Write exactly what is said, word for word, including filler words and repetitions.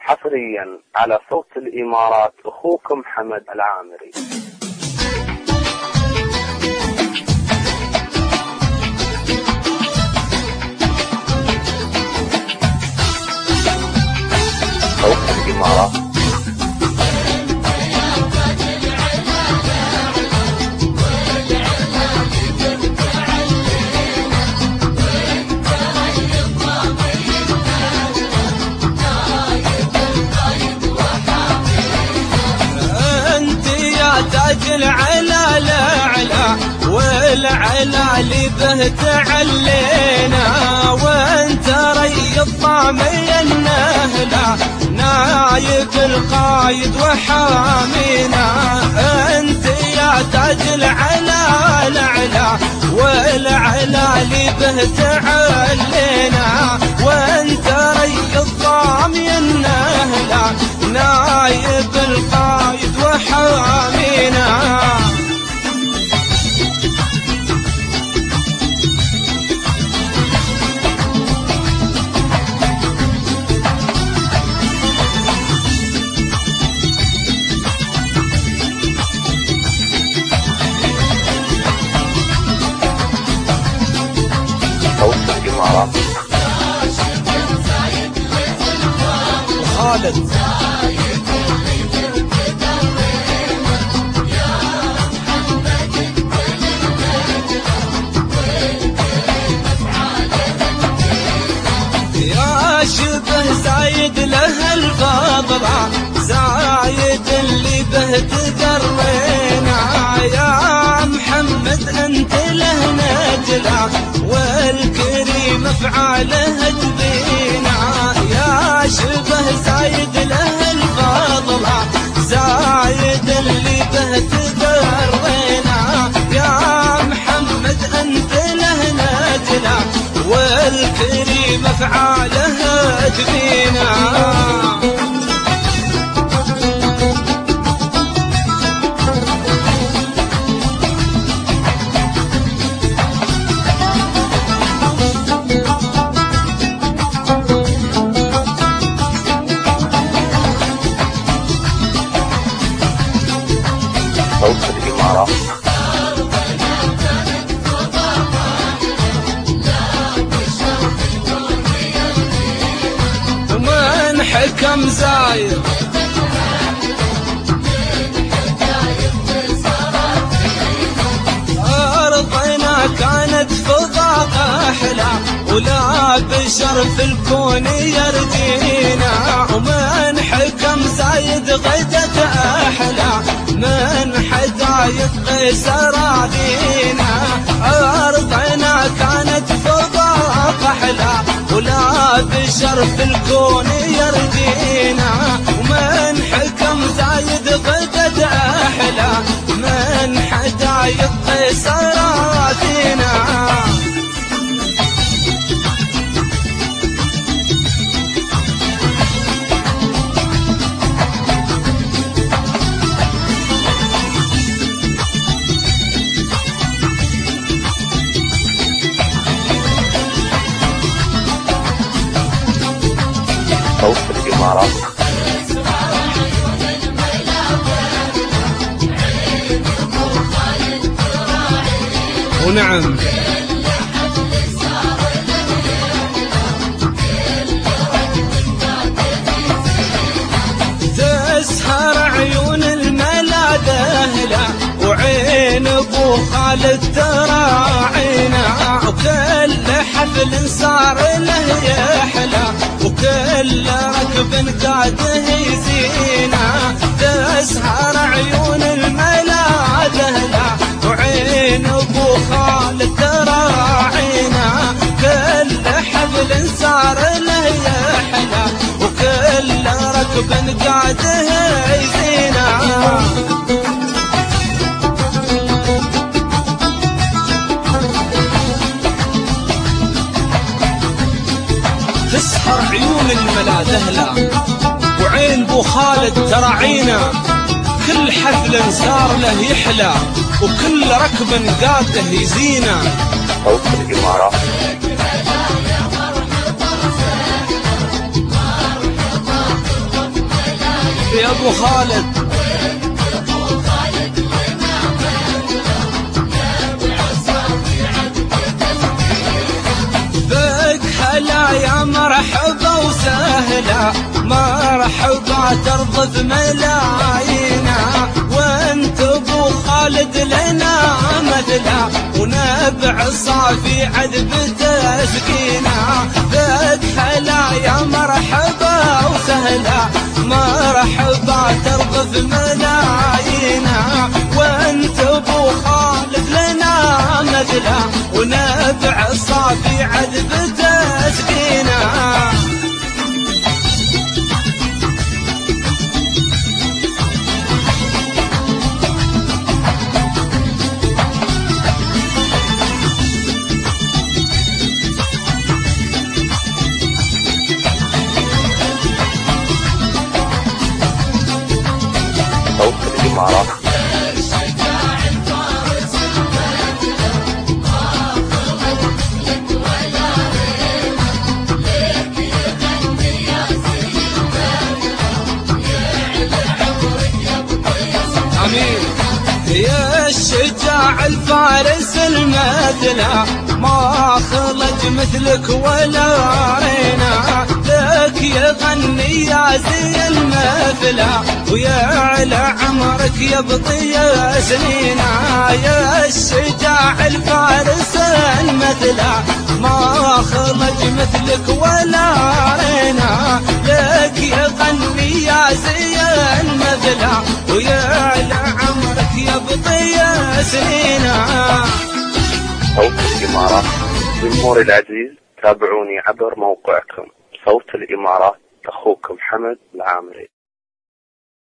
حصريا على صوت الإمارات، أخوكم حمد العامري. صوت الإمارات. تاج العلا العلا والعلا اللي به تعلينا، وانت ري الطامي النهلا نايب القايد وحامينا. انت يا تاج العلا العلا والعلا اللي به تعلينا، وانت ري الطامي النهلا نايب القايد وحامينا. صوت الإمارات. خالد شبه زايد له الفضلة، زايد اللي به تقرينا. يا محمد انت له نجلة والكريم افعاله تبينا. يا شبه زايد له الفضلة، زايد اللي به تقرينا. يا محمد انت له نجلة والكريم افعاله تبينا. صوت الإمارات. حكم زايد أرضنا كانت فضاء أحلى، ولا بشر في الكون يرجينا. ومن حكم زايد غدت أحلى من حدايق قيصر علينا. أرضنا كانت فضاء أحلى، ولا بشر في الكون يرجينا. ومن حكم زايد غدت أحلى من حدايق قيصراتنا. صوت الإمارات. ونعم تسهر عيون الملا دهلا، وعين ابو خالد تراعينا. وكل حفل صار له يحلى، وكل ركب قاده يزينا. تسهر عيون الملا دهلا، وعين ابو خالد تراعينا. كل حفل صار له يحلى، وكل ركب قاده يزينا. تسهر عيون الملا دهلا، وعين بو خالد تراعينا. كل حفل صار له يحلى، وكل ركب قاده يزينا. صوت الإمارات. ابو خالد. بك هلا يا مرحبا وسهلا، مرحبا ترضى ملايينا، وانت ابو خالد لنا مثلا، ونبع صافي عذبته سكينه. بك هلا يا مرحبا وسهلا، مرحبا ترضى ملايينا، وانت ابو خالد لنا مثلا، ونبع صافي عذبته سكينه. صوت الإمارات. يا الشجاع الفارس المثلى، ما خلج مثلك ولا رينا، لك يغني يا زي المثلى، ويعلى عمرك يبطي سنينا. يا الشجاع الفارس المثلى، ما خلج مثلك ولا رينا، لك يغني يا زي المثلى، ويعلى عمرك يبطي سنينا. صوت الإمارات. جمهوري العزيز، تابعوني عبر موقعكم صوت الإمارات. أخوكم حمد العامري.